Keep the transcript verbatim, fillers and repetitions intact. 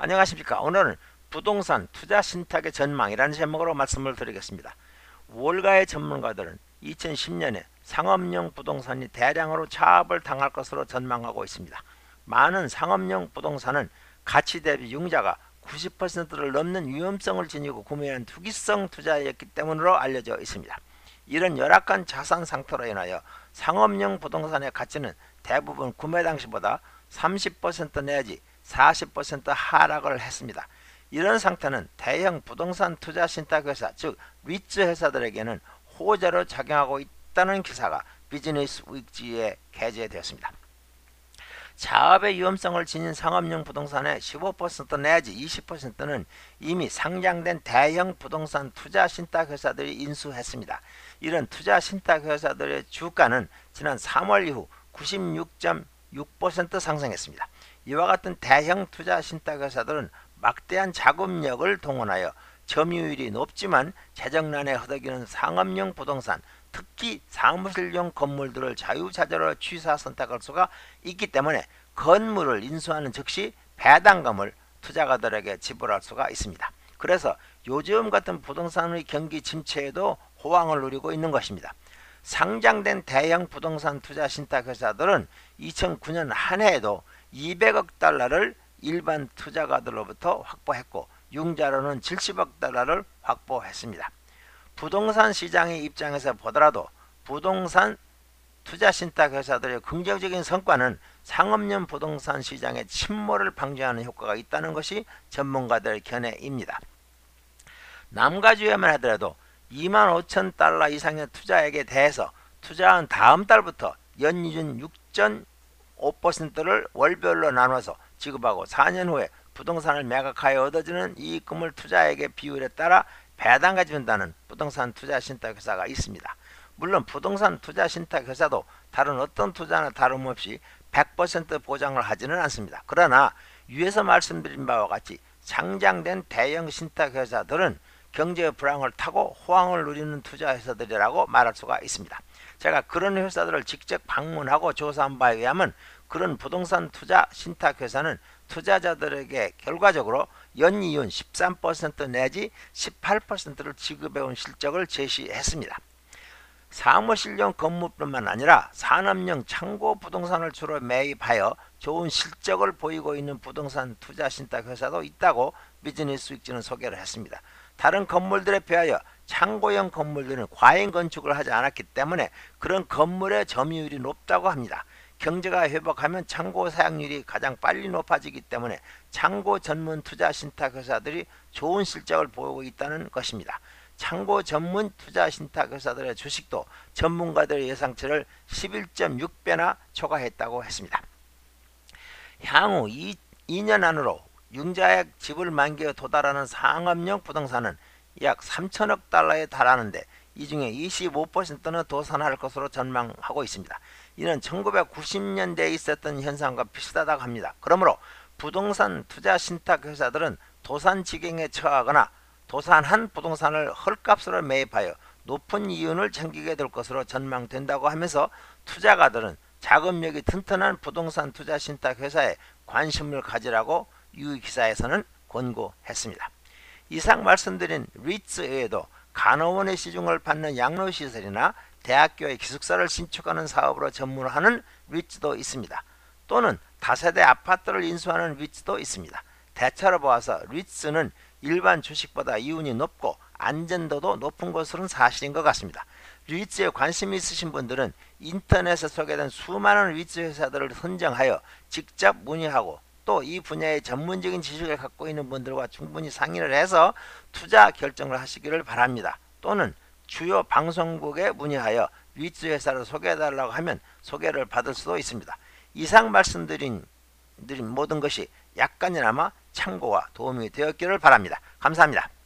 안녕하십니까. 오늘은 부동산 투자 신탁의 전망이라는 제목으로 말씀을 드리겠습니다. 월가의 전문가들은 이천십 년에 상업용 부동산이 대량으로 차압을 당할 것으로 전망하고 있습니다. 많은 상업용 부동산은 가치 대비 융자가 구십 퍼센트를 넘는 위험성을 지니고 구매한 투기성 투자였기 때문으로 알려져 있습니다. 이런 열악한 자산 상태로 인하여 상업용 부동산의 가치는 대부분 구매 당시보다 삼십 퍼센트 내지 사십 퍼센트 하락을 했습니다. 이런 상태는 대형 부동산 투자 신탁회사 즉 리츠 회사들에게는 호재로 작용하고 있다는 기사가 비즈니스 위크지에 게재되었습니다. 차압의 위험성을 지닌 상업용 부동산의 십오 퍼센트 내지 이십 퍼센트는 이미 상장된 대형 부동산 투자 신탁회사들이 인수했습니다. 이런 투자 신탁회사들의 주가는 지난 삼월 이후 구십육 점 육 퍼센트 상승했습니다. 이와 같은 대형 투자 신탁회사들은 막대한 자금력을 동원하여 점유율이 높지만 재정난에 허덕이는 상업용 부동산, 특히 사무실용 건물들을 자유자재로 취사 선택할 수가 있기 때문에 건물을 인수하는 즉시 배당금을 투자가들에게 지불할 수가 있습니다. 그래서 요즘 같은 부동산의 경기 침체에도 호황을 누리고 있는 것입니다. 상장된 대형 부동산 투자 신탁회사들은 이천구 년 한 해에도 이백억 달러를 일반 투자가들로부터 확보했고 융자로는 칠십억 달러를 확보했습니다. 부동산 시장의 입장에서 보더라도 부동산 투자 신탁회사들의 긍정적인 성과는 상업용 부동산 시장의 침몰을 방지하는 효과가 있다는 것이 전문가들의 견해입니다. 남가주에만 하더라도 이만 오천 달러 이상의 투자액에 대해서 투자한 다음 달부터 연이윤 육 점 오 퍼센트를 월별로 나눠서 지급하고 사 년 후에 부동산을 매각하여 얻어지는 이익금을 투자액의 비율에 따라 배당해 준다는 부동산 투자 신탁회사가 있습니다. 물론 부동산 투자 신탁회사도 다른 어떤 투자나 다름없이 백 퍼센트 보장을 하지는 않습니다. 그러나 위에서 말씀드린 바와 같이 상장된 대형 신탁회사들은 경제의 불황을 타고 호황을 누리는 투자회사들이라고 말할 수가 있습니다. 제가 그런 회사들을 직접 방문하고 조사한 바에 의하면 그런 부동산 투자 신탁회사는 투자자들에게 결과적으로 연이윤 십삼 퍼센트 내지 십팔 퍼센트를 지급해온 실적을 제시했습니다. 사무실용 건물뿐만 아니라 산업용 창고 부동산을 주로 매입하여 좋은 실적을 보이고 있는 부동산 투자 신탁회사도 있다고 비즈니스 위크지는 소개를 했습니다. 다른 건물들에 비하여 창고형 건물들은 과잉 건축을 하지 않았기 때문에 그런 건물의 점유율이 높다고 합니다. 경제가 회복하면 창고 사용률이 가장 빨리 높아지기 때문에 창고 전문 투자 신탁회사들이 좋은 실적을 보이고 있다는 것입니다. 창고 전문 투자 신탁회사들의 주식도 전문가들의 예상치를 십일 점 육 배나 초과했다고 했습니다. 향후 이 년 안으로 융자액 지불 만기에 도달하는 상업용 부동산은 약 삼천억 달러에 달하는데 이 중에 이십오 퍼센트는 도산할 것으로 전망하고 있습니다. 이는 천구백구십 년대에 있었던 현상과 비슷하다고 합니다. 그러므로 부동산 투자 신탁회사들은 도산 지경에 처하거나 도산한 부동산을 헐값으로 매입하여 높은 이윤을 챙기게 될 것으로 전망된다고 하면서 투자가들은 자금력이 튼튼한 부동산 투자 신탁회사에 관심을 가지라고 이 기사에서는 권고했습니다. 이상 말씀드린 리츠 외에도 간호원의 시중을 받는 양로시설이나 대학교의 기숙사를 신축하는 사업으로 전문하는 리츠도 있습니다. 또는 다세대 아파트를 인수하는 리츠도 있습니다. 대체로 보아서 리츠는 일반 주식보다 이윤이 높고 안전도도 높은 것으로는 사실인 것 같습니다. 리츠에 관심이 있으신 분들은 인터넷에 소개된 수많은 리츠 회사들을 선정하여 직접 문의하고 또 이 분야의 전문적인 지식을 갖고 있는 분들과 충분히 상의를 해서 투자 결정을 하시기를 바랍니다. 또는 주요 방송국에 문의하여 리츠 회사를 소개해달라고 하면 소개를 받을 수도 있습니다. 이상 말씀드린 모든 것이 약간이나마 참고와 도움이 되었기를 바랍니다. 감사합니다.